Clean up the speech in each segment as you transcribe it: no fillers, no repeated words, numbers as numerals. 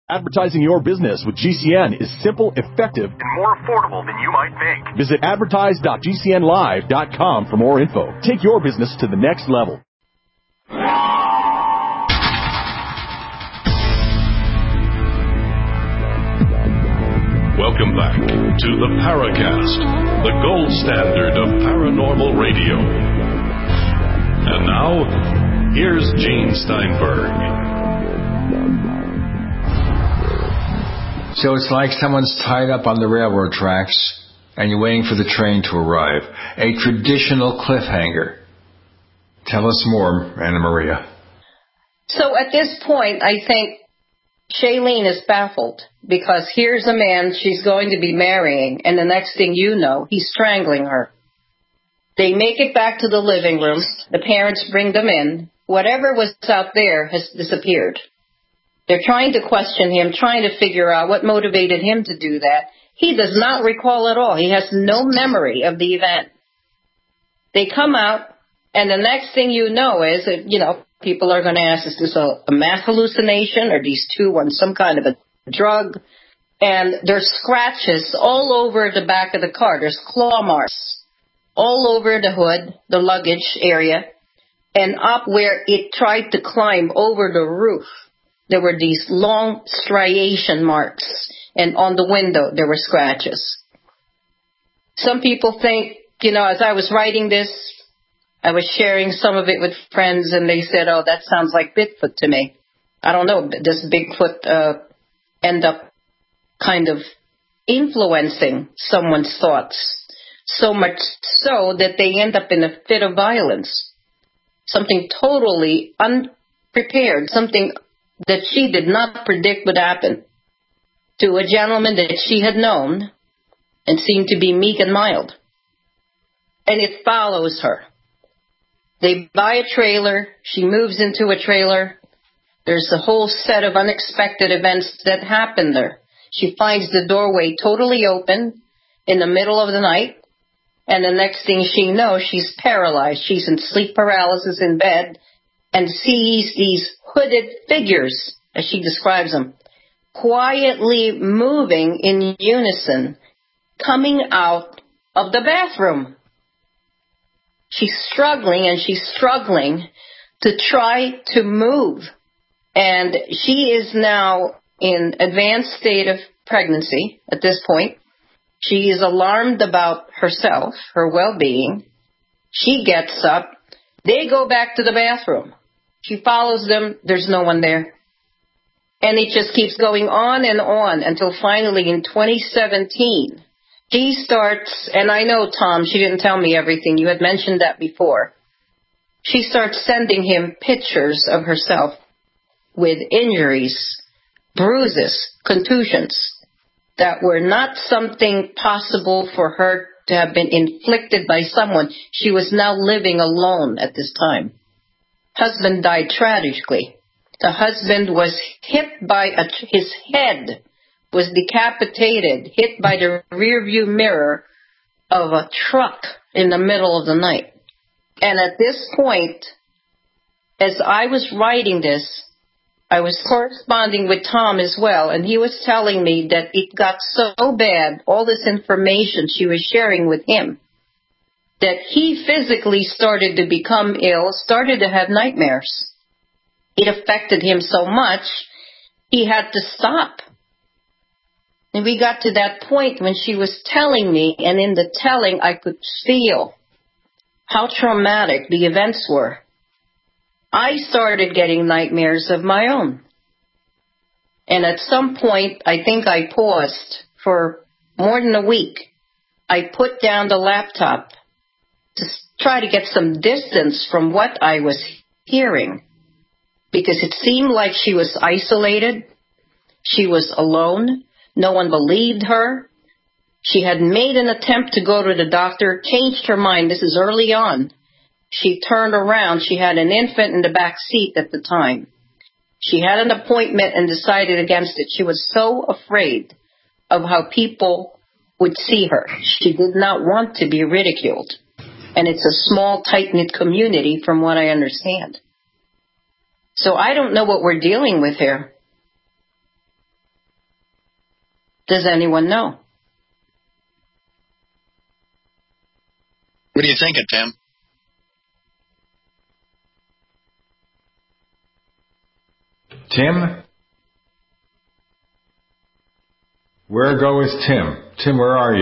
Advertising your business with GCN is simple, effective, and more affordable than you might think. Visit advertise.gcnlive.com for more info. Take your business to the next level. Welcome back to the Paracast, the gold standard of paranormal radio. And now, here's Gene Steinberg. So it's like someone's tied up on the railroad tracks and you're waiting for the train to arrive. A traditional cliffhanger. Tell us more, Anna Maria. So at this point, I think Shailene is baffled because here's a man she's going to be marrying, and the next thing you know, he's strangling her. They make it back to the living room. The parents bring them in. Whatever was out there has disappeared. They're trying to question him, trying to figure out what motivated him to do that. He does not recall at all. He has no memory of the event. They come out, and the next thing you know is, people are going to ask, is this a mass hallucination, or these two on some kind of a drug? And there's scratches all over the back of the car. There's claw marks all over the hood, the luggage area, and up where it tried to climb over the roof. There were these long striation marks, and on the window there were scratches. Some people think, as I was writing this, I was sharing some of it with friends, and they said, oh, that sounds like Bigfoot to me. I don't know, does Bigfoot end up kind of influencing someone's thoughts? So much so that they end up in a fit of violence. Something totally unprepared, something that she did not predict would happen to a gentleman that she had known and seemed to be meek and mild. And it follows her. They buy a trailer. She moves into a trailer. There's a whole set of unexpected events that happen there. She finds the doorway totally open in the middle of the night. And the next thing she knows, she's paralyzed. She's in sleep paralysis in bed and sees these hooded figures, as she describes them, quietly moving in unison, coming out of the bathroom. She's struggling to try to move. And she is now in advanced state of pregnancy at this point. She is alarmed about herself, her well-being. She gets up. They go back to the bathroom. She follows them. There's no one there. And it just keeps going on and on until finally in 2017, she starts, and I know, Tom, she didn't tell me everything. You had mentioned that before. She starts sending him pictures of herself with injuries, bruises, contusions that were not something possible for her to have been inflicted by someone. She was now living alone at this time. Husband died tragically. The husband was hit by his head was decapitated, hit by the rearview mirror of a truck in the middle of the night. And at this point, as I was writing this, I was corresponding with Tom as well, and he was telling me that it got so bad, all this information she was sharing with him, that he physically started to become ill, started to have nightmares. It affected him so much, he had to stop. And we got to that point when she was telling me, and in the telling, I could feel how traumatic the events were. I started getting nightmares of my own. And at some point, I think I paused for more than a week. I put down the laptop to try to get some distance from what I was hearing, because it seemed like she was isolated. She was alone. No one believed her. She had made an attempt to go to the doctor, changed her mind. This is early on. She turned around. She had an infant in the back seat at the time. She had an appointment and decided against it. She was so afraid of how people would see her. She did not want to be ridiculed. And it's a small, tight-knit community from what I understand. So I don't know what we're dealing with here. Does anyone know? What do you think, Tim? Tim? Where goes Tim? Tim, where are you?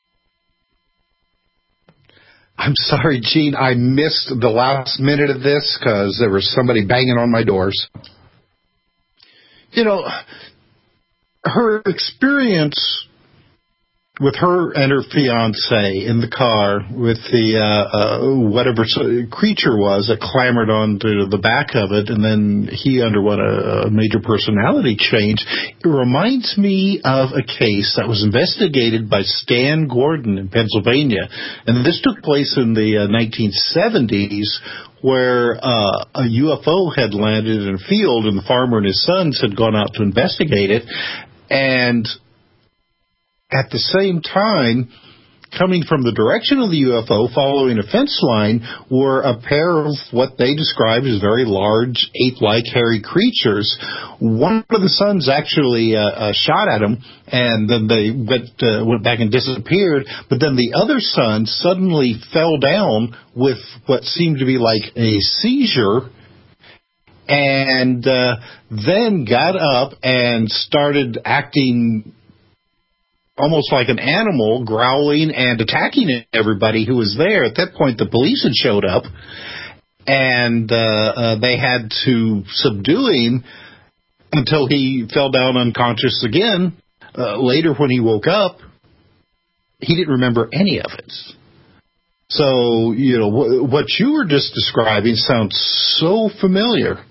I'm sorry, Gene. I missed the last minute of this because there was somebody banging on my doors. You know, her experience with her and her fiancé in the car with the whatever creature was that clambered onto the back of it, and then he underwent a major personality change. It reminds me of a case that was investigated by Stan Gordon in Pennsylvania, and this took place in the 1970s, where a UFO had landed in a field, and the farmer and his sons had gone out to investigate it, and at the same time, coming from the direction of the UFO, following a fence line, were a pair of what they described as very large, ape-like, hairy creatures. One of the sons actually shot at him, and then they went back and disappeared. But then the other son suddenly fell down with what seemed to be like a seizure, and then got up and started acting almost like an animal, growling and attacking everybody who was there. At that point, the police had showed up, and they had to subdue him until he fell down unconscious again. Later, when he woke up, he didn't remember any of it. So, you know, what you were just describing sounds so familiar.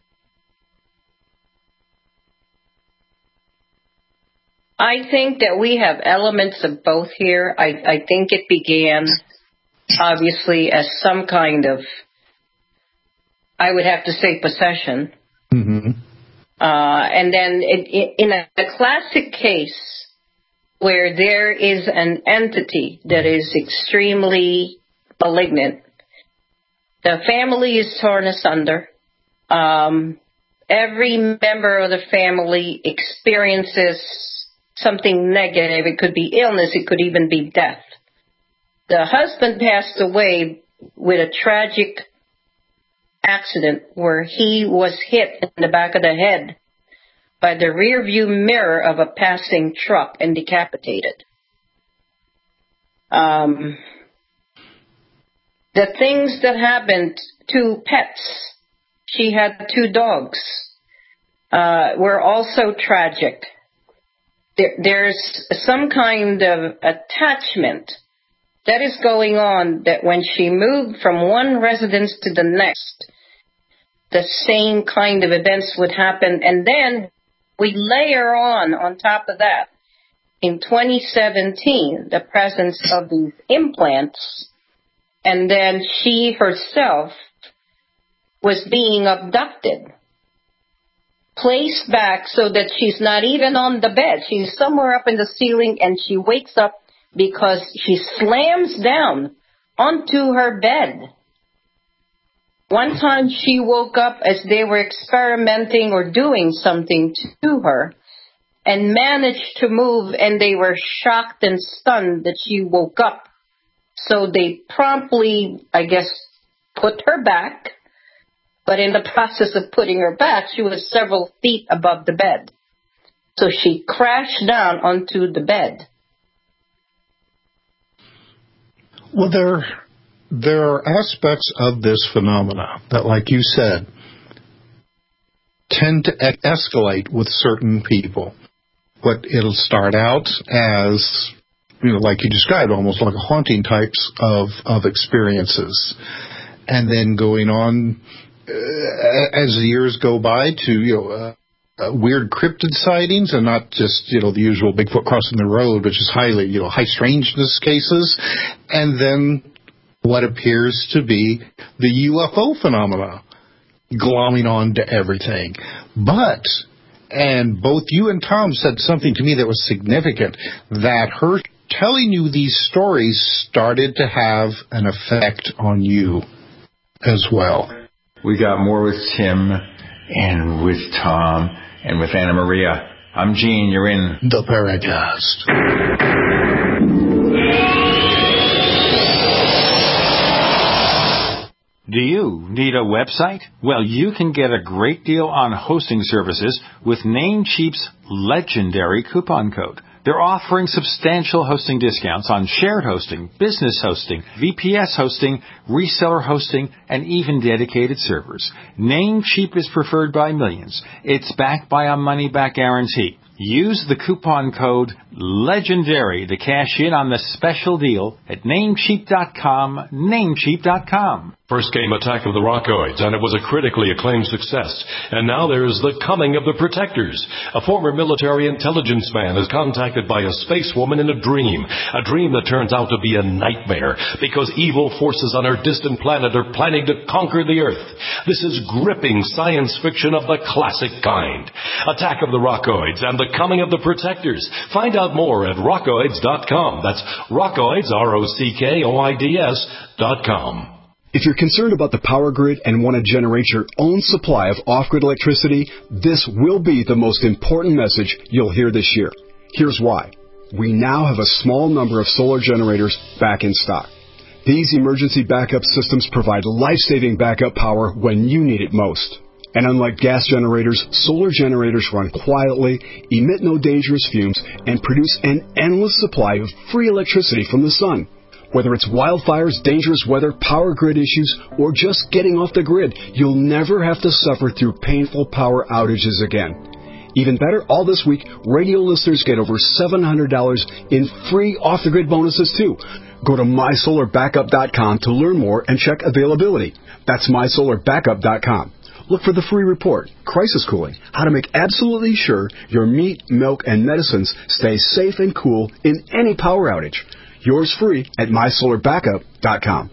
I think that we have elements of both here. I think it began, obviously, as some kind of, I would have to say, possession. Mm-hmm. And then in a classic case where there is an entity that is extremely malignant, the family is torn asunder. Every member of the family experiences something negative. It could be illness. It could even be death. The husband passed away with a tragic accident where he was hit in the back of the head by the rear view mirror of a passing truck and decapitated. The things that happened to pets, she had 2 dogs, were also tragic. There's some kind of attachment that is going on, that when she moved from one residence to the next, the same kind of events would happen. And then we layer on top of that, in 2017, the presence of these implants, and then she herself was being abducted, placed back so that she's not even on the bed. She's somewhere up in the ceiling, and she wakes up because she slams down onto her bed. One time she woke up as they were experimenting or doing something to her and managed to move, and they were shocked and stunned that she woke up. So they promptly, I guess, put her back. But in the process of putting her back, she was several feet above the bed. So she crashed down onto the bed. Well, there are aspects of this phenomena that, like you said, tend to escalate with certain people. What it'll start out as, you know, like you described, almost like a haunting types of experiences. And then going on as the years go by to, you know, weird cryptid sightings, and not just, you know, the usual Bigfoot crossing the road, which is highly, you know, high strangeness cases. And then what appears to be the UFO phenomena glomming on to everything. But, and both you and Tom said something to me that was significant, that her telling you these stories started to have an effect on you as well. We got more with Tim and with Tom and with Anna Maria I'm Gene. You're in the Paracast. Do you need a website? Well, you can get a great deal on hosting services with Namecheap's legendary coupon code. They're offering substantial hosting discounts on shared hosting, business hosting, VPS hosting, reseller hosting, and even dedicated servers. Namecheap is preferred by millions. It's backed by a money-back guarantee. Use the coupon code LEGENDARY to cash in on the special deal at Namecheap.com, Namecheap.com. First came Attack of the Rockoids, and it was a critically acclaimed success. And now there's The Coming of the Protectors. A former military intelligence man is contacted by a space woman in a dream that turns out to be a nightmare because evil forces on our distant planet are planning to conquer the Earth. This is gripping science fiction of the classic kind. Attack of the Rockoids and The Coming of the Protectors. Find out more at rockoids.com. That's Rockoids, ROCKOIDS.com. If you're concerned about the power grid and want to generate your own supply of off-grid electricity, this will be the most important message you'll hear this year. Here's why. We now have a small number of solar generators back in stock. These emergency backup systems provide life-saving backup power when you need it most. And unlike gas generators, solar generators run quietly, emit no dangerous fumes, and produce an endless supply of free electricity from the sun. Whether it's wildfires, dangerous weather, power grid issues, or just getting off the grid, you'll never have to suffer through painful power outages again. Even better, all this week, radio listeners get over $700 in free off-the-grid bonuses, too. Go to MySolarBackup.com to learn more and check availability. That's MySolarBackup.com. Look for the free report, Crisis Cooling, how to make absolutely sure your meat, milk, and medicines stay safe and cool in any power outage. Yours free at MySolarBackup.com.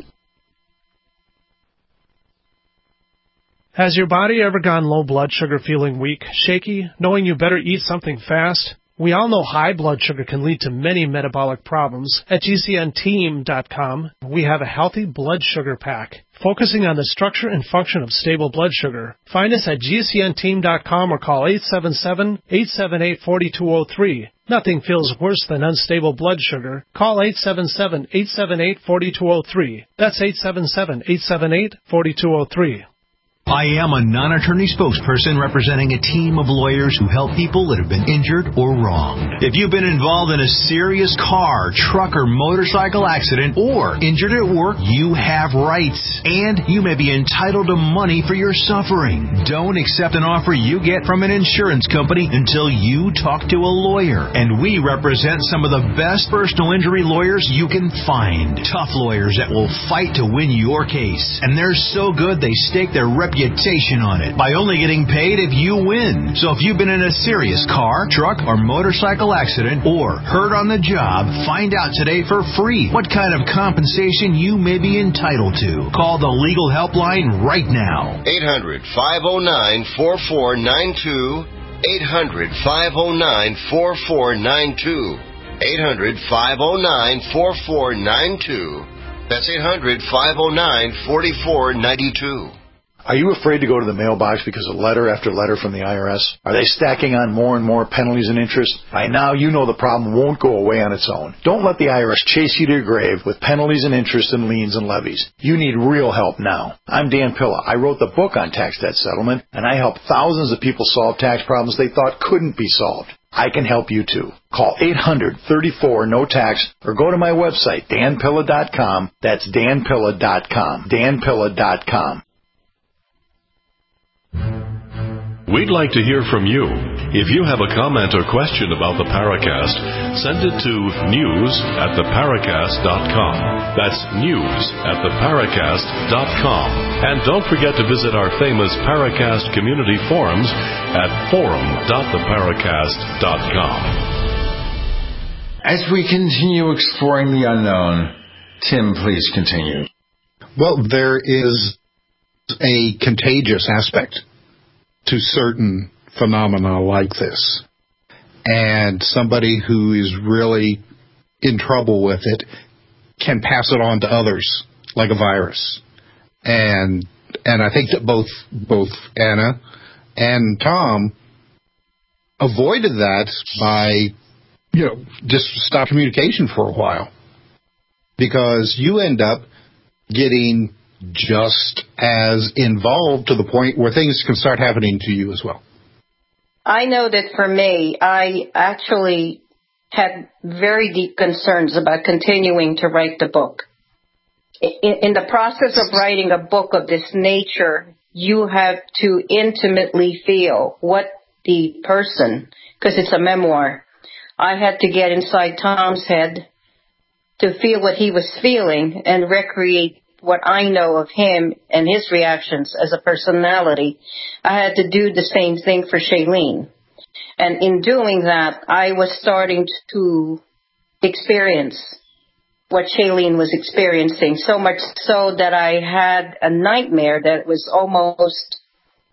Has your body ever gone low blood sugar, feeling weak, shaky, knowing you better eat something fast? We all know high blood sugar can lead to many metabolic problems. At GCNteam.com, we have a healthy blood sugar pack, focusing on the structure and function of stable blood sugar. Find us at GCNteam.com or call 877-878-4203. Nothing feels worse than unstable blood sugar. Call 877-878-4203. That's 877-878-4203. I am a non-attorney spokesperson representing a team of lawyers who help people that have been injured or wronged. If you've been involved in a serious car, truck, or motorcycle accident or injured at work, you have rights, and you may be entitled to money for your suffering. Don't accept an offer you get from an insurance company until you talk to a lawyer. And we represent some of the best personal injury lawyers you can find. Tough lawyers that will fight to win your case. And they're so good they stake their reputation on it by only getting paid if you win. So if you've been in a serious car, truck, or motorcycle accident or hurt on the job, find out today for free what kind of compensation you may be entitled to. Call the legal helpline right now. 800-509-4492. 800-509-4492. 800-509-4492. That's 800-509-4492. Are you afraid to go to the mailbox because of letter after letter from the IRS? Are they stacking on more and more penalties and interest? By now, you know the problem won't go away on its own. Don't let the IRS chase you to your grave with penalties and interest and liens and levies. You need real help now. I'm Dan Pilla. I wrote the book on tax debt settlement, and I helped thousands of people solve tax problems they thought couldn't be solved. I can help you too. Call 800-34-NO-TAX or go to my website, danpilla.com. That's danpilla.com. danpilla.com. We'd like to hear from you. If you have a comment or question about the Paracast, send it to news@theparacast.com. That's news@theparacast.com. And don't forget to visit our famous Paracast community forums at forum.theparacast.com. As we continue exploring the unknown, Tim, please continue. Well, there is a contagious aspect to certain phenomena like this. And somebody who is really in trouble with it can pass it on to others like a virus. And I think that both Anna and Tom avoided that by, just stop communication for a while. Because you end up getting just as involved to the point where things can start happening to you as well. I know that for me, I actually had very deep concerns about continuing to write the book. In the process of writing a book of this nature, you have to intimately feel what the person, because it's a memoir, I had to get inside Tom's head to feel what he was feeling and recreate what I know of him and his reactions as a personality. I had to do the same thing for Shailene. And in doing that, I was starting to experience what Shailene was experiencing, so much so that I had a nightmare that was almost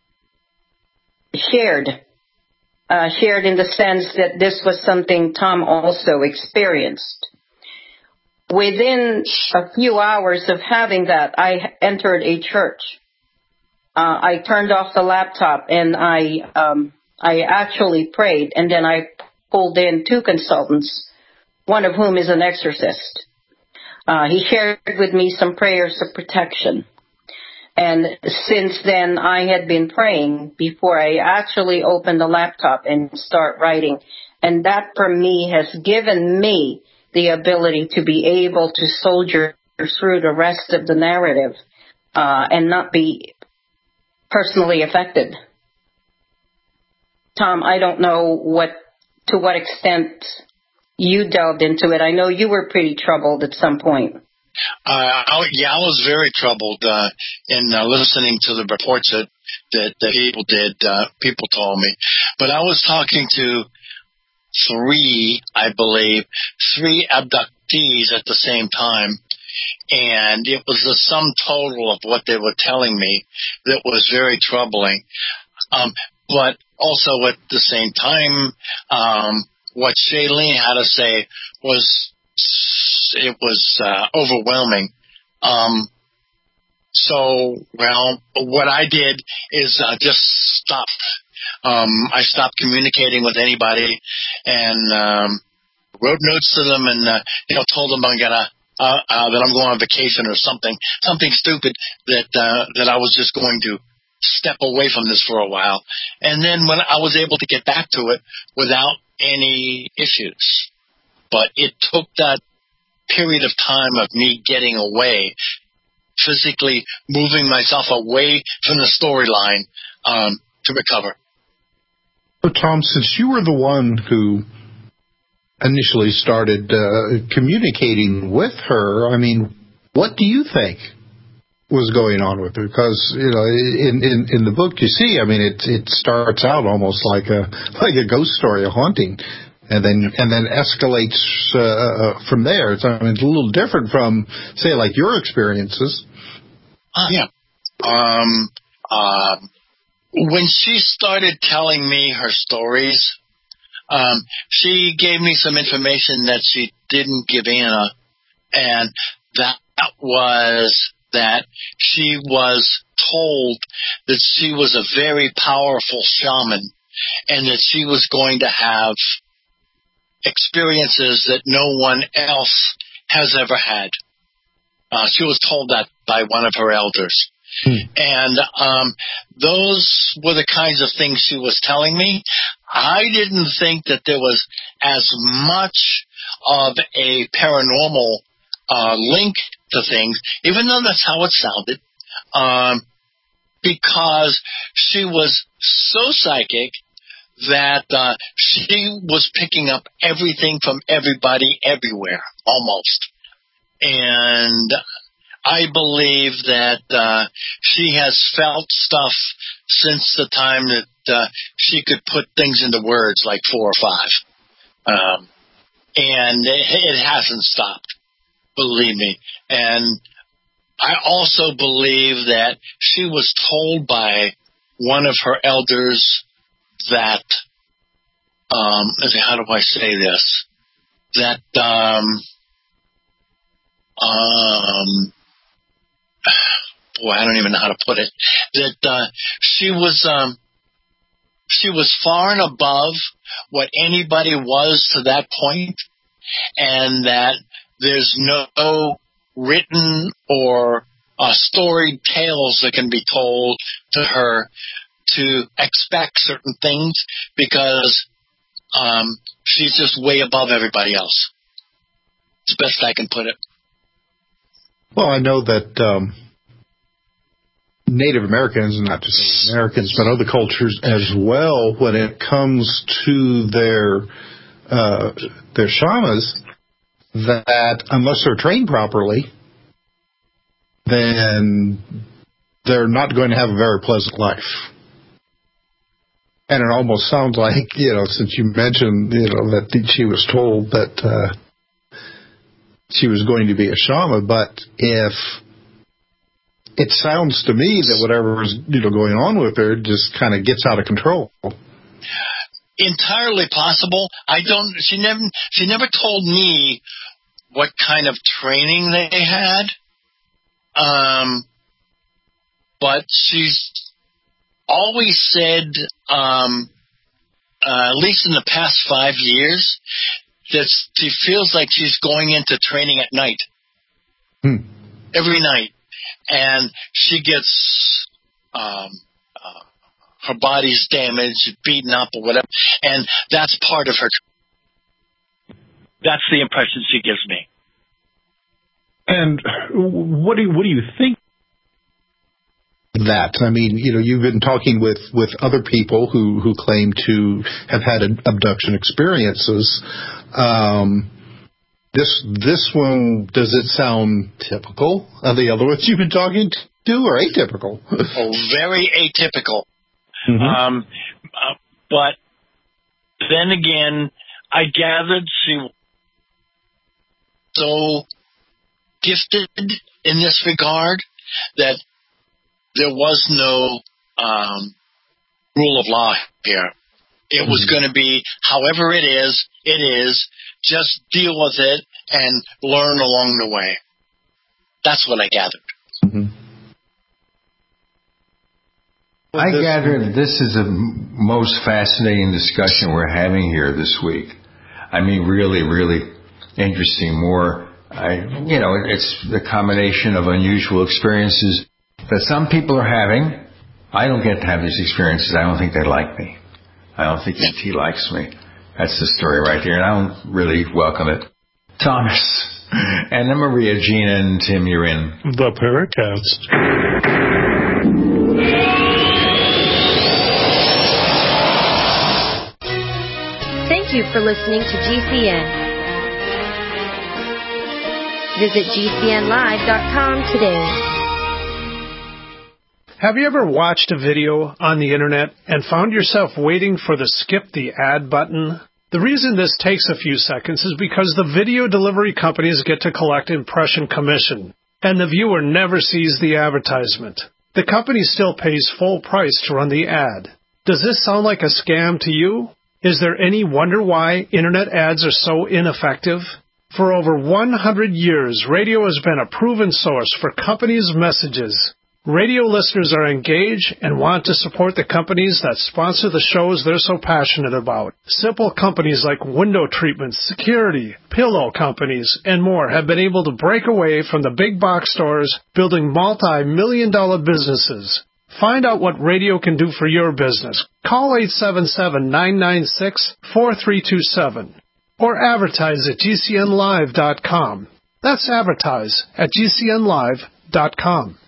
shared in the sense that this was something Tom also experienced. Within a few hours of having that, I entered a church. I turned off the laptop and I actually prayed, and then I pulled in 2 consultants, one of whom is an exorcist. He shared with me some prayers of protection. And since then, I had been praying before I actually opened the laptop and start writing. And that, for me, has given me the ability to be able to soldier through the rest of the narrative and not be personally affected. Tom, I don't know to what extent you delved into it. I know you were pretty troubled at some point. I was very troubled in listening to the reports that people did. People told me, but I was talking to 3 abductees at the same time, and it was the sum total of what they were telling me that was very troubling. But also at the same time, what Shailene had to say was overwhelming. What I did is just stop. I stopped communicating with anybody and wrote notes to them and told them that I'm going on vacation or something stupid that I was just going to step away from this for a while. And then when I was able to get back to it without any issues. But it took that period of time of me getting away, physically moving myself away from the storyline to recover. So, Tom, since you were the one who initially started communicating with her, I mean, what do you think was going on with her? Because in the book you see, I mean, it starts out almost like a ghost story, a haunting, and then escalates from there. It's a little different from, say, like your experiences. When she started telling me her stories, she gave me some information that she didn't give Anna, and that was that she was told that she was a very powerful shaman and that she was going to have experiences that no one else has ever had. She was told that by one of her elders. And those were the kinds of things she was telling me. I didn't think that there was as much of a paranormal link to things, even though that's how it sounded, because she was so psychic that she was picking up everything from everybody everywhere, almost. And I believe that she has felt stuff since the time that she could put things into words like 4 or 5. And it hasn't stopped, believe me. And I also believe that she was told by one of her elders that, how do I say this? That, boy, I don't even know how to put it. That she was she was far and above what anybody was to that point, and that there's no written or storied tales that can be told to her to expect certain things, because she's just way above everybody else. It's the best I can put it. Well, I know that Native Americans, not just Native Americans, but other cultures as well, when it comes to their shamas, that unless they're trained properly, then they're not going to have a very pleasant life. And it almost sounds like, since you mentioned, that she was told that she was going to be a shaman, but if it sounds to me that whatever is going on with her just kind of gets out of control. Entirely possible. She never told me what kind of training they had. But she's always said, at least in the past 5 years, that she feels like she's going into training at night. Every night. And she gets her body's damaged, beaten up, or whatever, and that's part of her. That's the impression she gives me. And what do you think? That, I mean, you've been talking with other people who claim to have had abduction experiences. This one, does it sound typical of the other ones you've been talking to, or atypical? Oh, very atypical. Mm-hmm. But then again, I gathered she was so gifted in this regard that there was no rule of law here. It was going to be, however it is, just deal with it and learn along the way. That's what I gathered. Mm-hmm. I gather this is the most fascinating discussion we're having here this week. I mean, really, really interesting. It's the combination of unusual experiences that some people are having. I don't get to have these experiences. I don't think they like me. I don't think E.T. likes me. That's the story right here, and I don't really welcome it. Thomas, and then Maria, Gina, and Tim, you're in the Paracast. Thank you for listening to GCN. Visit GCNlive.com today. Have you ever watched a video on the internet and found yourself waiting for the skip the ad button? The reason this takes a few seconds is because the video delivery companies get to collect impression commission, and the viewer never sees the advertisement. The company still pays full price to run the ad. Does this sound like a scam to you? Is there any wonder why internet ads are so ineffective? For over 100 years, radio has been a proven source for companies' messages. Radio listeners are engaged and want to support the companies that sponsor the shows they're so passionate about. Simple companies like window treatments, security, pillow companies, and more have been able to break away from the big box stores, building multi-million-dollar businesses. Find out what radio can do for your business. Call 877-996-4327 or advertise at GCNlive.com. That's advertise at GCNlive.com.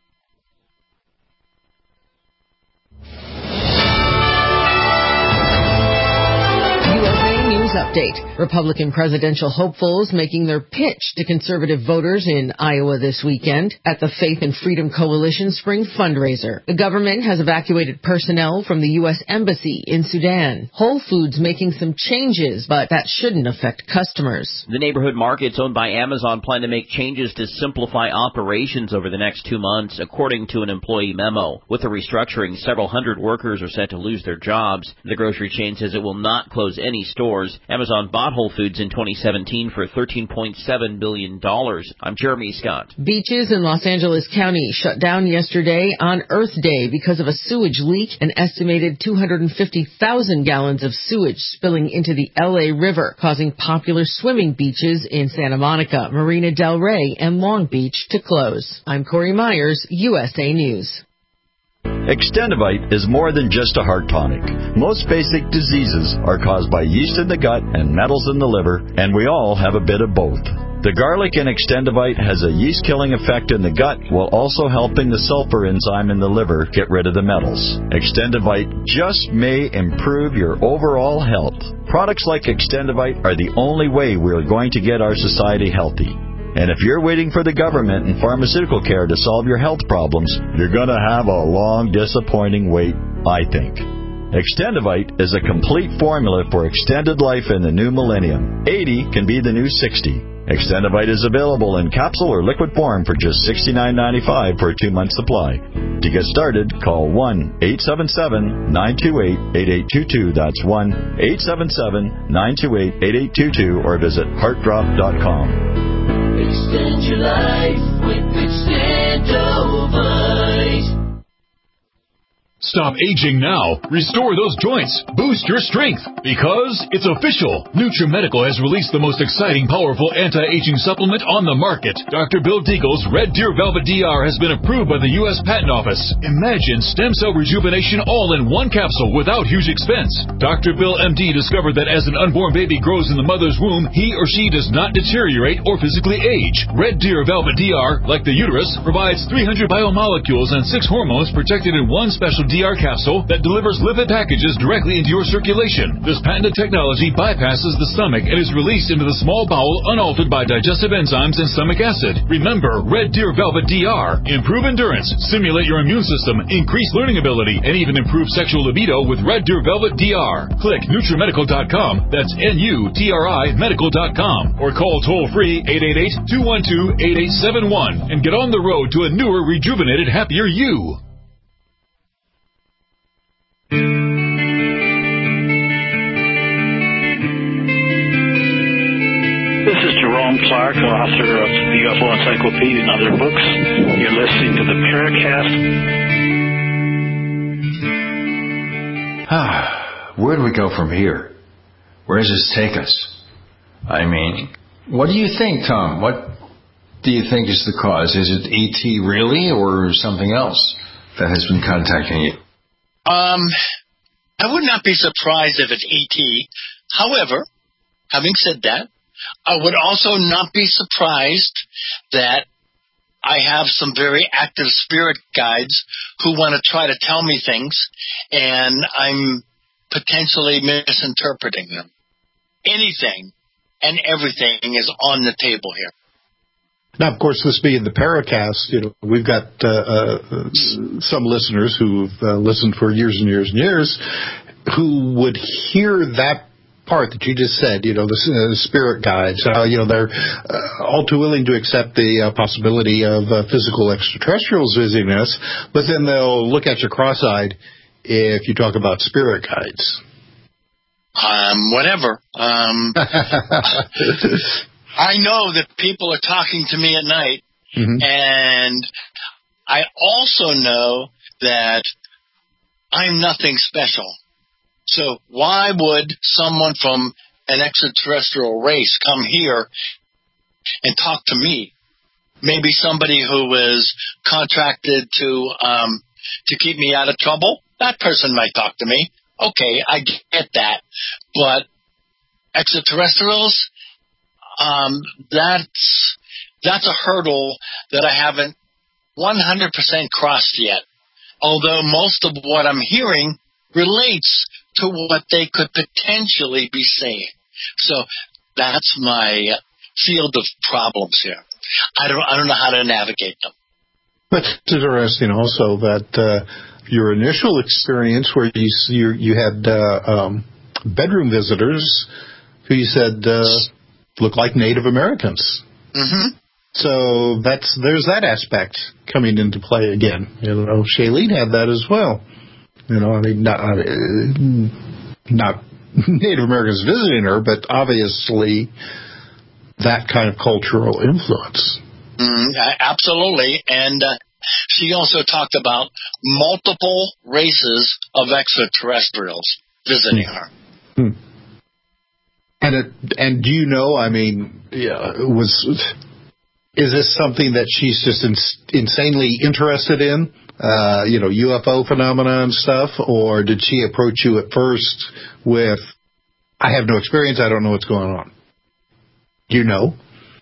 Update. Republican presidential hopefuls making their pitch to conservative voters in Iowa this weekend at the Faith and Freedom Coalition Spring Fundraiser. The government has evacuated personnel from the U.S. Embassy in Sudan. Whole Foods making some changes, but that shouldn't affect customers. The neighborhood markets owned by Amazon plan to make changes to simplify operations over the next 2 months, according to an employee memo. With the restructuring, several hundred workers are set to lose their jobs. The grocery chain says it will not close any stores. Amazon bought Whole Foods in 2017 for $13.7 billion. I'm Jeremy Scott. Beaches in Los Angeles County shut down yesterday on Earth Day because of a sewage leak. An estimated 250,000 gallons of sewage spilling into the L.A. River, causing popular swimming beaches in Santa Monica, Marina del Rey, and Long Beach to close. I'm Corey Myers, USA News. Extendivite is more than just a heart tonic. Most basic diseases are caused by yeast in the gut and metals in the liver, and we all have a bit of both. The garlic in Extendivite has a yeast-killing effect in the gut while also helping the sulfur enzyme in the liver get rid of the metals. Extendivite just may improve your overall health. Products like Extendivite are the only way we are going to get our society healthy. And if you're waiting for the government and pharmaceutical care to solve your health problems, you're going to have a long, disappointing wait, I think. Extendivite is a complete formula for extended life in the new millennium. 80 can be the new 60. Extendivite is available in capsule or liquid form for just $69.95 for a 2-month supply. To get started, call 1-877-928-8822. That's 1-877-928-8822 or visit heartdrop.com. Extend your life with Extendovite. Stop aging now. Restore those joints. Boost your strength. Because it's official. NutriMedical has released the most exciting, powerful anti-aging supplement on the market. Dr. Bill Deagle's Red Deer Velvet DR has been approved by the U.S. Patent Office. Imagine stem cell rejuvenation all in one capsule without huge expense. Dr. Bill MD discovered that as an unborn baby grows in the mother's womb, he or she does not deteriorate or physically age. Red Deer Velvet DR, like the uterus, provides 300 biomolecules and 6 hormones protected in one special DR capsule that delivers lipid packages directly into your circulation. This patented technology bypasses the stomach and is released into the small bowel unaltered by digestive enzymes and stomach acid. Remember, Red Deer Velvet DR. Improve endurance, stimulate your immune system, increase learning ability, and even improve sexual libido with Red Deer Velvet DR. Click NutriMedical.com. That's NUTRI Medical.com. Or call toll-free 888-212-8871 and get on the road to a newer, rejuvenated, happier you. This is Jerome Clark, author of the UFO Encyclopedia and other books. You're listening to the Paracast. Where do we go from here? Where does this take us? I mean, what do you think, Tom? What do you think is the cause? Is it ET really, or something else that has been contacting you? I would not be surprised if it's ET. However, having said that, I would also not be surprised that I have some very active spirit guides who want to try to tell me things, and I'm potentially misinterpreting them. Anything and everything is on the table here. Now, of course, this being the Paracast, we've got some listeners who've listened for years and years and years who would hear that part that you just said, the spirit guides, they're all too willing to accept the possibility of physical extraterrestrials visiting us, but then they'll look at you cross-eyed if you talk about spirit guides. Whatever. I know that people are talking to me at night, and I also know that I'm nothing special. So why would someone from an extraterrestrial race come here and talk to me? Maybe somebody who is contracted to keep me out of trouble? That person might talk to me. Okay, I get that. But extraterrestrials, that's a hurdle that I haven't 100% crossed yet. Although most of what I'm hearing relates to what they could potentially be saying. So that's my field of problems here. I don't know how to navigate them. But it's interesting also that your initial experience where you had bedroom visitors who you said look like Native Americans. Mm-hmm. So there's that aspect coming into play again. Shailene had that as well. Not Native Americans visiting her, but obviously that kind of cultural influence. Absolutely. And she also talked about multiple races of extraterrestrials visiting her. And do you know, I mean, is this something that she's just insanely interested in? UFO phenomena and stuff, or did she approach you at first with, I have no experience, I don't know what's going on? Do you know?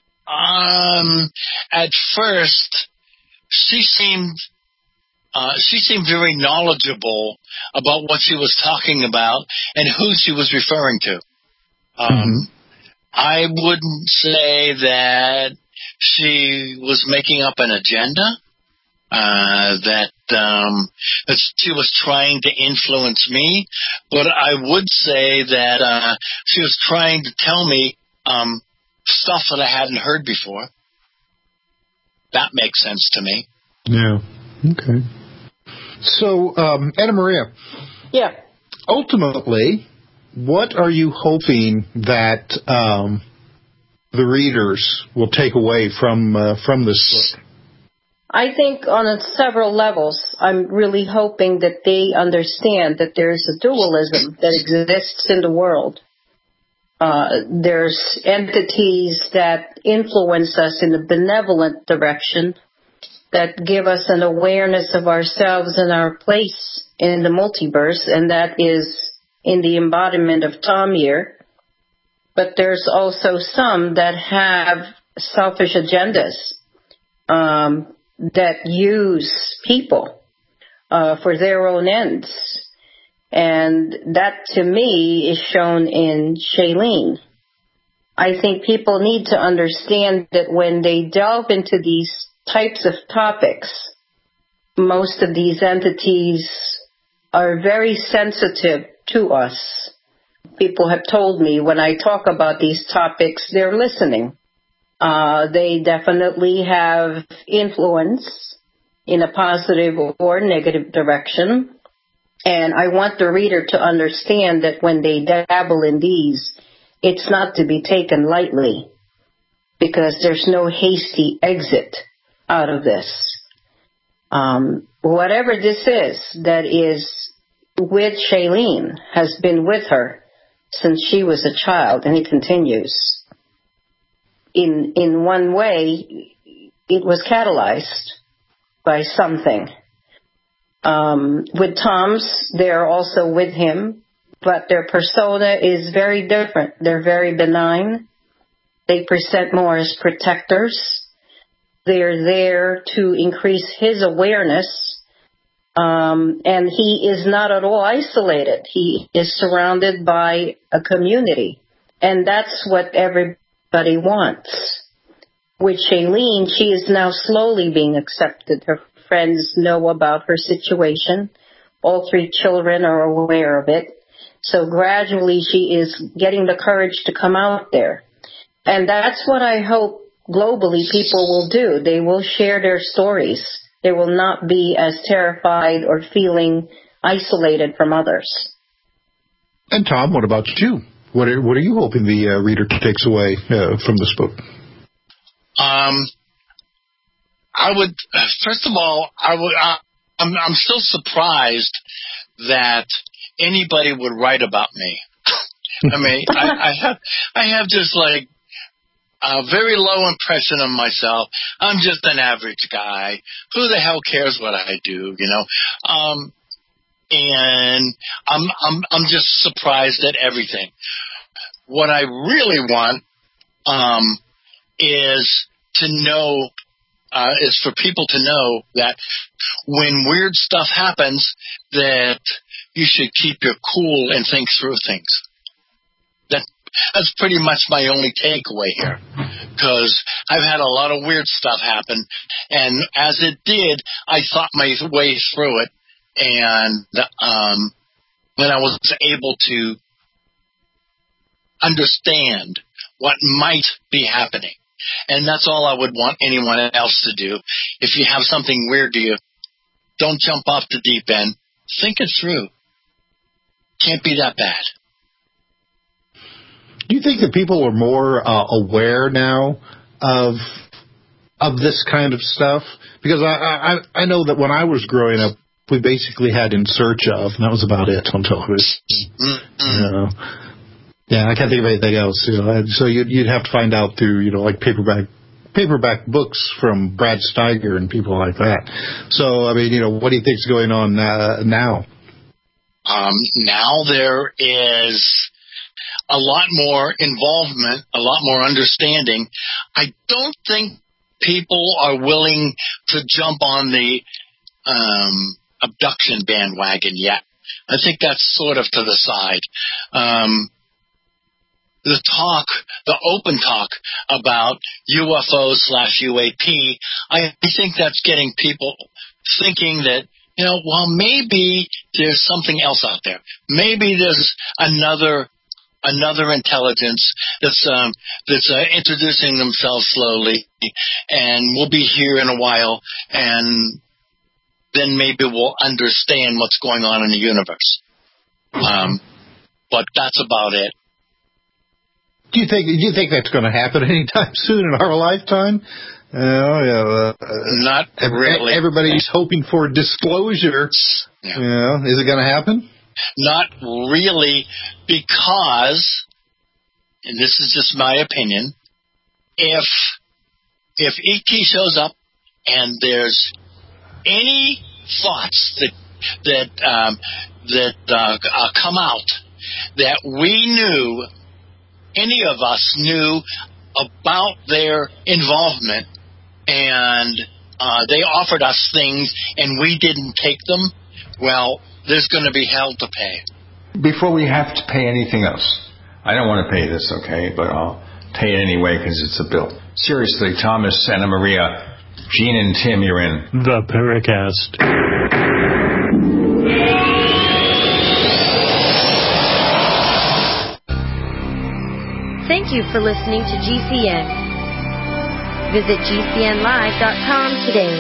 At first, she seemed very knowledgeable about what she was talking about and who she was referring to. I wouldn't say that she was making up an agenda, that she was trying to influence me, but I would say that she was trying to tell me stuff that I hadn't heard before. That makes sense to me. Yeah. Okay. So, Anna Maria. Yeah. Ultimately, what are you hoping that the readers will take away from this book? I think on several levels, I'm really hoping that they understand that there's a dualism that exists in the world. There's entities that influence us in a benevolent direction, that give us an awareness of ourselves and our place in the multiverse, and that is in the embodiment of Tom here. But there's also some that have selfish agendas, that use people for their own ends. And that, to me, is shown in Shailene. I think people need to understand that when they delve into these types of topics, most of these entities are very sensitive to us. People have told me when I talk about these topics, they're listening. They definitely have influence in a positive or negative direction. And I want the reader to understand that when they dabble in these, it's not to be taken lightly, because there's no hasty exit out of this. Whatever this is that is with Shailene has been with her since she was a child, and it continues. In one way, it was catalyzed by something. With Tom's, they're also with him, but their persona is very different. They're very benign. They present more as protectors. They're there to increase his awareness. And he is not at all isolated. He is surrounded by a community. And that's what everybody wants. With Shailene, she is now slowly being accepted. Her friends know about her situation. All 3 children are aware of it. So gradually she is getting the courage to come out there. And that's what I hope globally people will do. They will share their stories. They will not be as terrified or feeling isolated from others. And Tom, what about you? What are you hoping the reader takes away from this book? I would, first of all, I'm still surprised that anybody would write about me. I mean, I have just like a very low impression of myself. I'm just an average guy. Who the hell cares what I do, you know? And I'm just surprised at everything. What I really want is to know, is for people to know that when weird stuff happens, that you should keep your cool and think through things. That's pretty much my only takeaway here, because I've had a lot of weird stuff happen, and as it did, I thought my way through it, and when I was able to understand what might be happening. And that's all I would want anyone else to do. If you have something weird to you, don't jump off the deep end. Think it through. Can't be that bad. Do you think that people are more aware now of this kind of stuff? Because I know that when I was growing up, we basically had In Search Of, and that was about it on television. Yeah, I can't think of anything else. So you'd have to find out through, like paperback books from Brad Steiger and people like that. So, I mean, what do you think's going on now? Now there is a lot more involvement, a lot more understanding. I don't think people are willing to jump on the abduction bandwagon yet. I think that's sort of to the side. The open talk about UFO/UAP, I think that's getting people thinking that, well, maybe there's something else out there. Maybe there's another intelligence that's introducing themselves slowly, and we'll be here in a while, and then maybe we'll understand what's going on in the universe. But that's about it. Do you think that's going to happen anytime soon in our lifetime? Not really. Everybody's hoping for disclosure. Yeah. Is it going to happen? Not really, because, and this is just my opinion, if E.T. shows up and there's any thoughts that come out that we knew, any of us knew about their involvement, and they offered us things and we didn't take them, well, there's going to be hell to pay. Before we have to pay anything else, I don't want to pay this, okay, but I'll pay it anyway because it's a bill. Seriously, Thomas, Anna Maria, Gene and Tim, you're in the Paracast. Thank you for listening to GCN. Visit GCNlive.com today.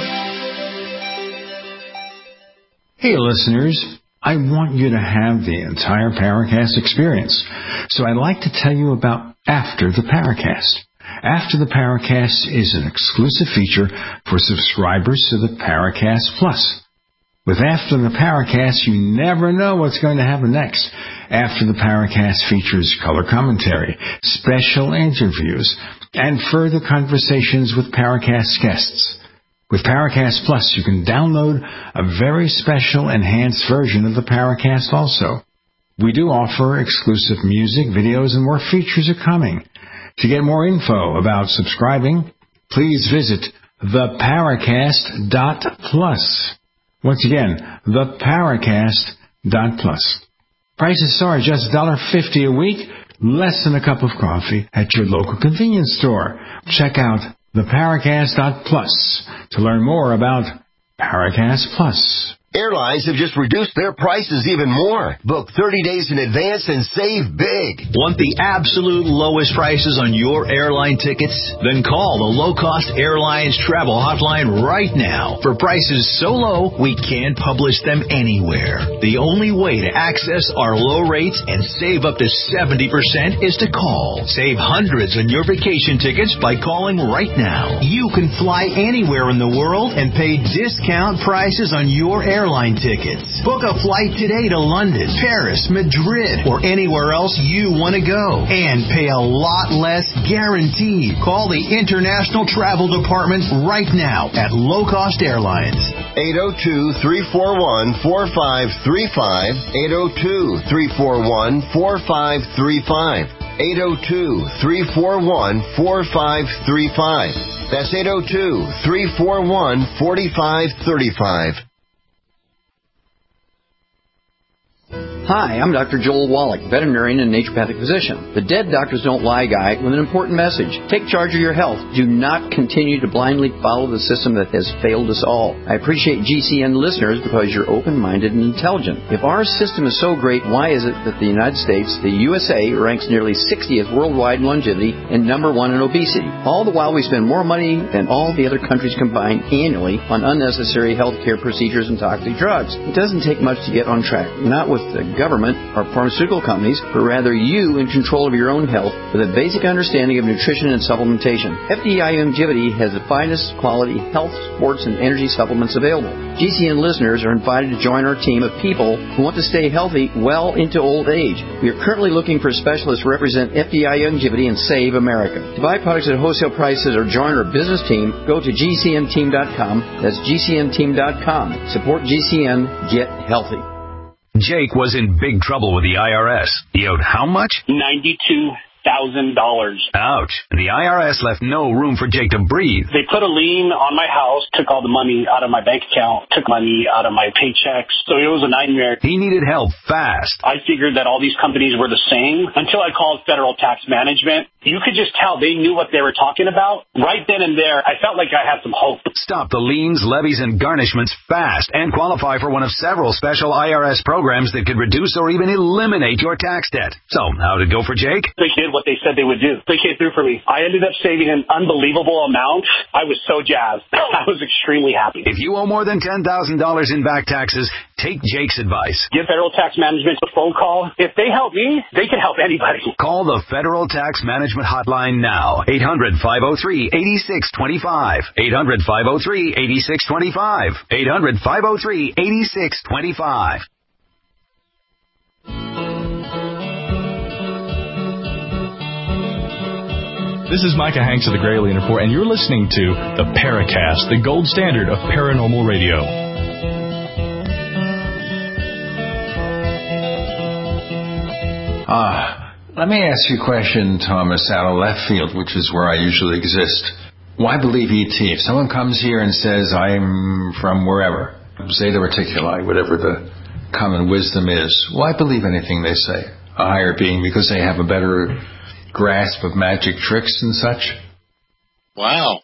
Hey, listeners. I want you to have the entire Paracast experience. So I'd like to tell you about After the Paracast. After the Paracast is an exclusive feature for subscribers to the Paracast Plus. With After the Paracast, you never know what's going to happen next. After the Paracast features color commentary, special interviews, and further conversations with Paracast guests. With Paracast Plus, you can download a very special enhanced version of the Paracast also. We do offer exclusive music, videos, and more features are coming. To get more info about subscribing, please visit theparacast.plus. Once again, theparacast.plus. Prices start just $1.50 a week, less than a cup of coffee at your local convenience store. Check out theparacast.plus to learn more about Paracast Plus. Airlines have just reduced their prices even more. Book 30 days in advance and save big. Want the absolute lowest prices on your airline tickets? Then call the Low Cost Airlines Travel Hotline right now. For prices so low, we can't publish them anywhere. The only way to access our low rates and save up to 70% is to call. Save hundreds on your vacation tickets by calling right now. You can fly anywhere in the world and pay discount prices on your airline tickets. Book a flight today to London, Paris, Madrid, or anywhere else you want to go. And pay a lot less guaranteed. Call the International Travel Department right now at Low Cost Airlines. 802-341-4535. 802-341-4535. 802-341-4535. That's 802-341-4535. Hi, I'm Dr. Joel Wallach, veterinarian and naturopathic physician. The Dead Doctors Don't Lie guy with an important message. Take charge of your health. Do not continue to blindly follow the system that has failed us all. I appreciate GCN listeners because you're open-minded and intelligent. If our system is so great, why is it that the United States, the USA, ranks nearly 60th worldwide in longevity and number 1 in obesity? All the while we spend more money than all the other countries combined annually on unnecessary health care procedures and toxic drugs. It doesn't take much to get on track. Not with the government or pharmaceutical companies, but rather you in control of your own health with a basic understanding of nutrition and supplementation. FDI Longevity has the finest quality health, sports, and energy supplements available. GCN listeners are invited to join our team of people who want to stay healthy well into old age. We are currently looking for specialists to represent FDI Longevity and Save America. To buy products at wholesale prices or join our business team, go to GCNteam.com. That's GCNteam.com. Support GCN. Get healthy. Jake was in big trouble with the IRS. He owed how much? $92,000. Ouch. The IRS left no room for Jake to breathe. They put a lien on my house, took all the money out of my bank account, took money out of my paychecks. So it was a nightmare. He needed help fast. I figured that all these companies were the same until I called Federal Tax Management. You could just tell they knew what they were talking about. Right then and there, I felt like I had some hope. Stop the liens, levies, and garnishments fast and qualify for one of several special IRS programs that could reduce or even eliminate your tax debt. So, how'd it go for Jake? They did what they said they would do. They came through for me. I ended up saving an unbelievable amount. I was so jazzed. I was extremely happy. If you owe more than $10,000 in back taxes, take Jake's advice. Give Federal Tax Management a phone call. If they help me, they can help anybody. Call the Federal Tax Management Hotline now. 800-503-8625. 800-503-8625. 800-503-8625. This is Micah Hanks of the Gralien Report, and you're listening to the Paracast, the gold standard of paranormal radio. Let me ask you a question, Thomas, out of left field, which is where I usually exist. Why believe ET? If someone comes here and says, I'm from wherever, Zeta Reticuli, whatever the common wisdom is, why believe anything they say? A higher being, because they have a better grasp of magic tricks and such? Wow.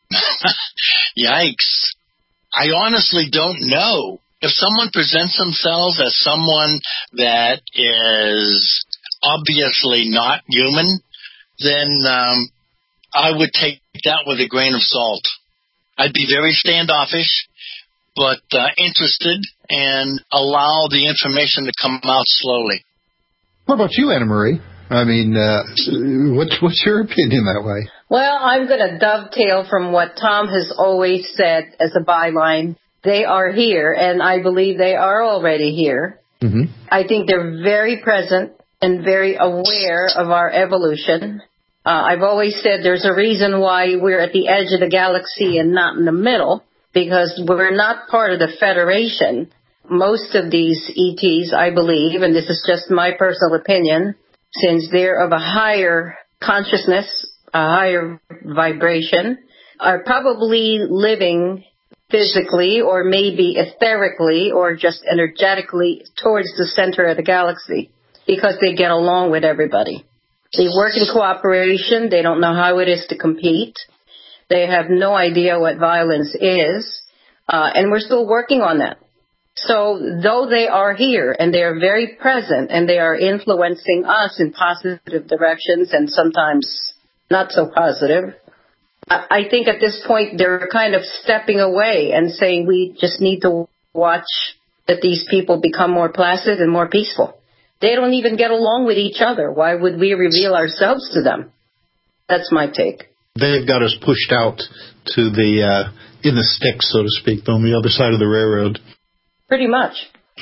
Yikes. I honestly don't know. If someone presents themselves as someone that is obviously not human, then I would take that with a grain of salt. I'd be very standoffish, but interested, and allow the information to come out slowly. What about you, Anna Marie? I mean, what's your opinion that way? Well, I'm going to dovetail from what Tom has always said as a byline. They are here, and I believe they are already here. Mm-hmm. I think they're very present and very aware of our evolution. I've always said there's a reason why we're at the edge of the galaxy and not in the middle, because we're not part of the Federation. Most of these ETs, I believe, and this is just my personal opinion, since they're of a higher consciousness, a higher vibration, are probably living physically or maybe etherically or just energetically towards the center of the galaxy, because they get along with everybody. They work in cooperation. They don't know how it is to compete. They have no idea what violence is, and we're still working on that. So though they are here and they are very present and they are influencing us in positive directions and sometimes not so positive, I think at this point they're kind of stepping away and saying we just need to watch that these people become more placid and more peaceful. They don't even get along with each other. Why would we reveal ourselves to them? That's my take. They've got us pushed out to the in the sticks, so to speak, on the other side of the railroad. Pretty much.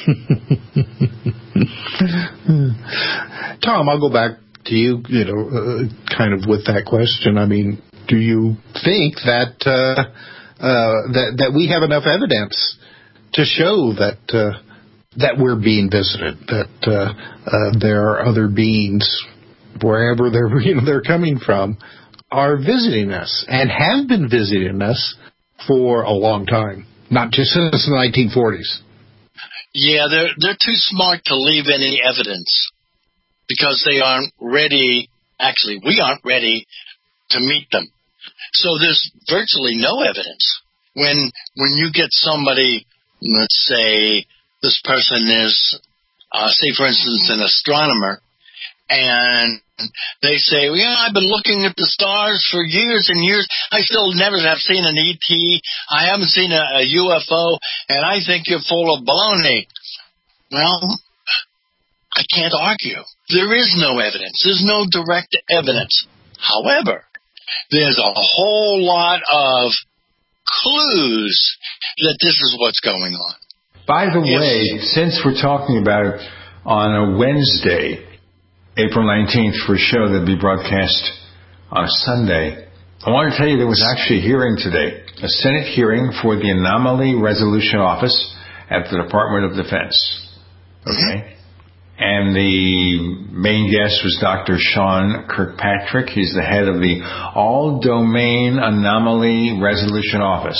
Tom, I'll go back to you, kind of with that question. I mean, do you think that that we have enough evidence to show that that we're being visited, that there are other beings wherever they're coming from, are visiting us and have been visiting us for a long time, not just since the 1940s? Yeah, they're too smart to leave any evidence because they aren't ready. Actually, we aren't ready to meet them. So there's virtually no evidence. When you get somebody, let's say this person is, say for instance, an astronomer, and they say, well, I've been looking at the stars for years and years. I still never have seen an ET. I haven't seen a UFO, and I think you're full of baloney. Well, I can't argue. There is no evidence. There's no direct evidence. However, there's a whole lot of clues that this is what's going on. By the way, since we're talking about it on a Wednesday, April 19th, for a show that'll be broadcast on a Sunday, I want to tell you there was actually a hearing today, a Senate hearing for the Anomaly Resolution Office at the Department of Defense. Okay? And the main guest was Dr. Sean Kirkpatrick. He's the head of the All-Domain Anomaly Resolution Office.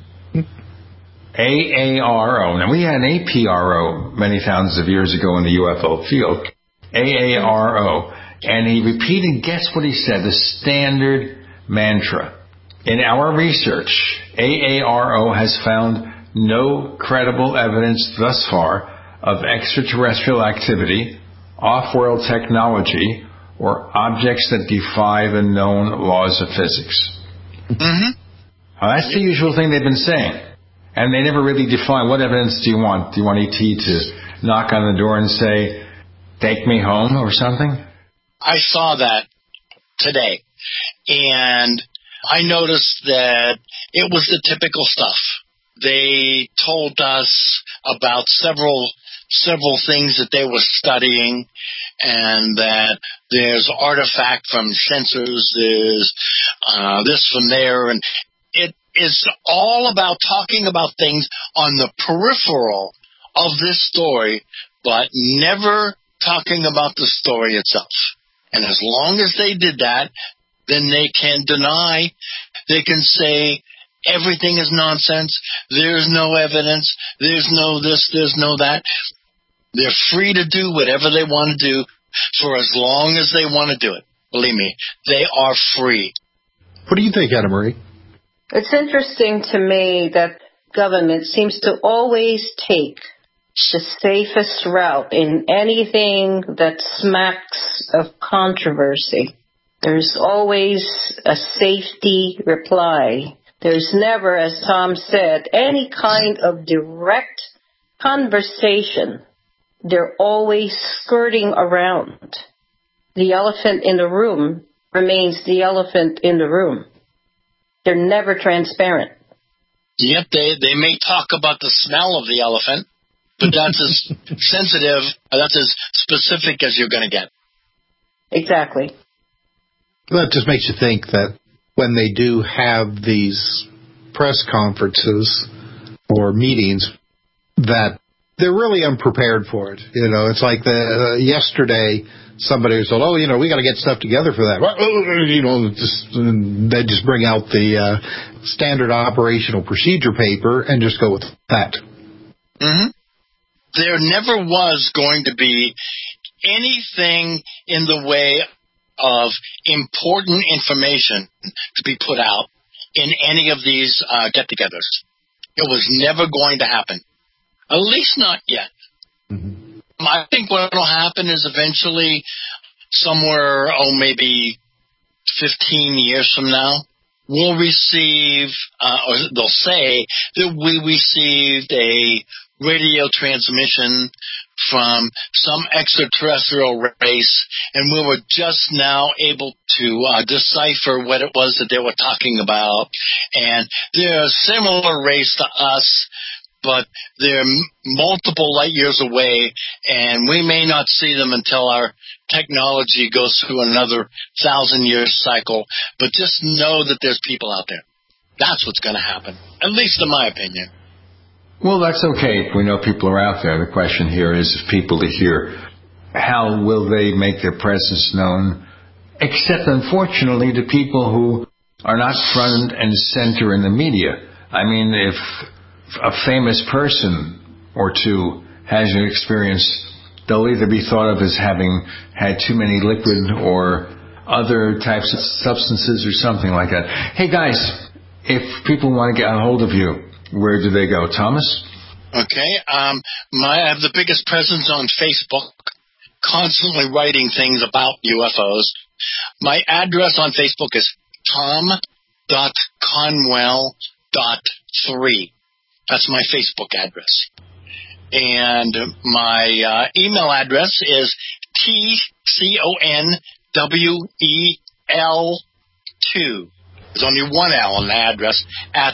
AARO. Now, we had an APRO many thousands of years ago in the UFO field. AARO. And he repeated, guess what he said, the standard mantra. In our research, AARO has found no credible evidence thus far of extraterrestrial activity, off-world technology, or objects that defy the known laws of physics. Mm-hmm. Now, that's the usual thing they've been saying. And they never really define, what evidence do you want? Do you want ET to knock on the door and say, take me home or something? I saw that today, and I noticed that it was the typical stuff. They told us about several things that they were studying, and that there's artifact from sensors, there's this from there, and it is all about talking about things on the peripheral of this story, but never talking about the story itself. And as long as they did that, then they can deny, they can say everything is nonsense, there's no evidence, there's no this, there's no that. They're free to do whatever they want to do for as long as they want to do it. Believe me, they are free. What do you think, Anna Marie? It's interesting to me that government seems to always take the safest route in anything that smacks of controversy. There's always a safety reply. There's never, as Tom said, any kind of direct conversation. They're always skirting around. The elephant in the room remains the elephant in the room. They're never transparent. Yep, they may talk about the smell of the elephant, but that's as sensitive, that's as specific as you're going to get. Exactly. That just makes you think that when they do have these press conferences or meetings, that they're really unprepared for it. You know, it's like yesterday somebody was told, we got to get stuff together for that. They just bring out the standard operational procedure paper and just go with that. Mm-hmm. There never was going to be anything in the way of important information to be put out in any of these get-togethers. It was never going to happen. At least not yet. Mm-hmm. I think what will happen is eventually somewhere, maybe 15 years from now, we'll receive, or they'll say that we received a radio transmission from some extraterrestrial race, and we were just now able to decipher what it was that they were talking about. And they're a similar race to us, but they're multiple light years away, and we may not see them until our technology goes through another 1,000-year cycle. But just know that there's people out there. That's what's going to happen, at least in my opinion. Well, that's okay. We know people are out there. The question here is if people to hear, how will they make their presence known? Except, unfortunately, to people who are not front and center in the media. I mean, if a famous person or two has an experience, they'll either be thought of as having had too many liquid or other types of substances or something like that. Hey, guys, if people want to get a hold of you, where do they go? Thomas? Okay. I have the biggest presence on Facebook, constantly writing things about UFOs. My address on Facebook is tom.conwell.3. That's my Facebook address. And my email address is TCONWEL2. There's only one L on the address at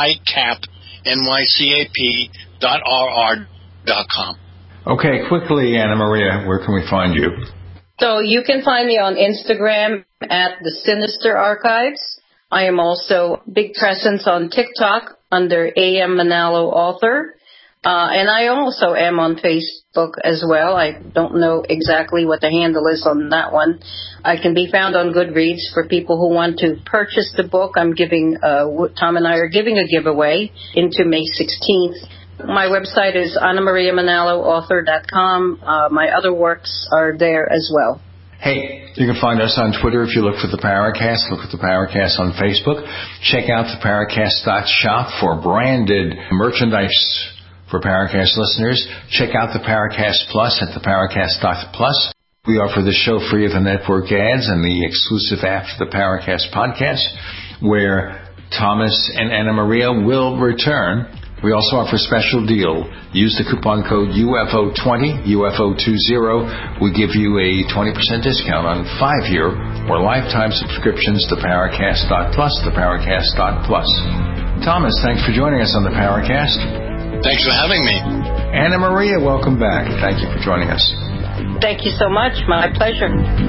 nightcap.nYCAP.rr.com. Okay, quickly, Anna Maria, where can we find you? So you can find me on Instagram at The Sinister Archives. I am also big presence on TikTok under A.M. Manalo Author. And I also am on Facebook as well. I don't know exactly what the handle is on that one. I can be found on Goodreads for people who want to purchase the book. I'm giving, Tom and I are giving a giveaway into May 16th. My website is AnnaMariaManaloAuthor.com. My other works are there as well. Hey, you can find us on Twitter if you look for the Paracast. Look at the Paracast on Facebook. Check out the Paracast.shop for branded merchandise for Paracast listeners. Check out the Paracast Plus at the Paracast.plus. We offer this show free of the network ads and the exclusive After the Paracast podcast, where Thomas and Anna Maria will return. We also offer a special deal. Use the coupon code UFO20, UFO20. We give you a 20% discount on 5-year or lifetime subscriptions to Paracast.plus, the Paracast.plus. Thomas, thanks for joining us on the Paracast. Thanks for having me. Anna Maria, welcome back. Thank you for joining us. Thank you so much. My pleasure.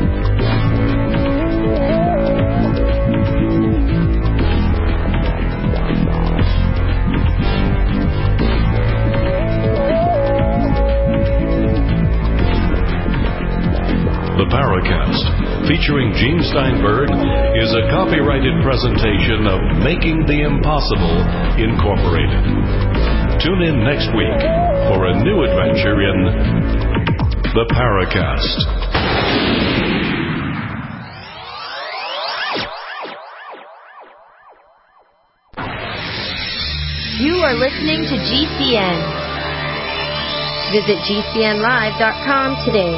The Paracast, featuring Gene Steinberg, is a copyrighted presentation of Making the Impossible, Incorporated. Tune in next week for a new adventure in The Paracast. You are listening to GCN. Visit GCNlive.com today.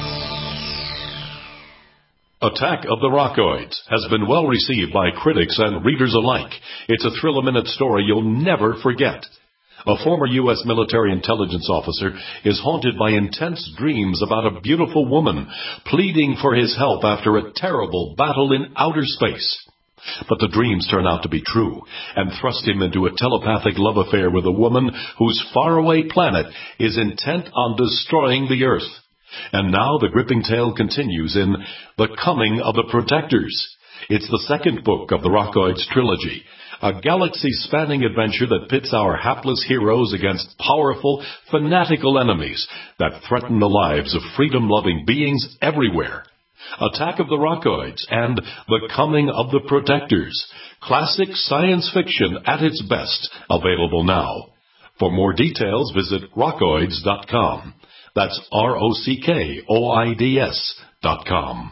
Attack of the Rockoids has been well received by critics and readers alike. It's a thrill-a-minute story you'll never forget. A former U.S. military intelligence officer is haunted by intense dreams about a beautiful woman pleading for his help after a terrible battle in outer space. But the dreams turn out to be true and thrust him into a telepathic love affair with a woman whose faraway planet is intent on destroying the Earth. And now the gripping tale continues in The Coming of the Protectors. It's the second book of the Rockoids trilogy, a galaxy-spanning adventure that pits our hapless heroes against powerful, fanatical enemies that threaten the lives of freedom-loving beings everywhere. Attack of the Rockoids and The Coming of the Protectors. Classic science fiction at its best, available now. For more details, visit rockoids.com. That's ROCKOIDS.com.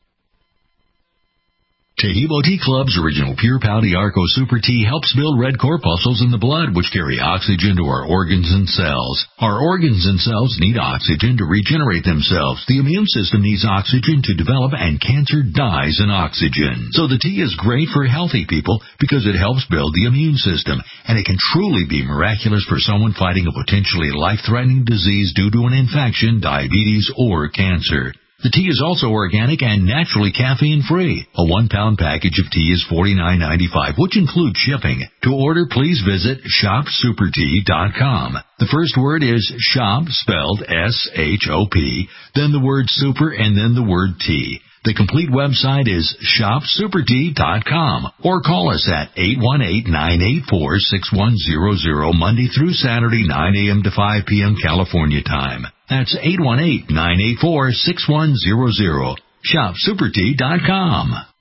Tahibo Tea Club's original Pure Pau Arco Super Tea helps build red corpuscles in the blood, which carry oxygen to our organs and cells. Our organs and cells need oxygen to regenerate themselves. The immune system needs oxygen to develop, and cancer dies in oxygen. So the tea is great for healthy people because it helps build the immune system, and it can truly be miraculous for someone fighting a potentially life-threatening disease due to an infection, diabetes, or cancer. The tea is also organic and naturally caffeine-free. A 1-pound package of tea is $49.95, which includes shipping. To order, please visit shopsupertea.com. The first word is shop, spelled S-H-O-P, then the word super, and then the word tea. The complete website is shopsupertea.com, or call us at 818-984-6100 Monday through Saturday, 9 a.m. to 5 p.m. California time. That's 818-984-6100. Shopsupertea.com.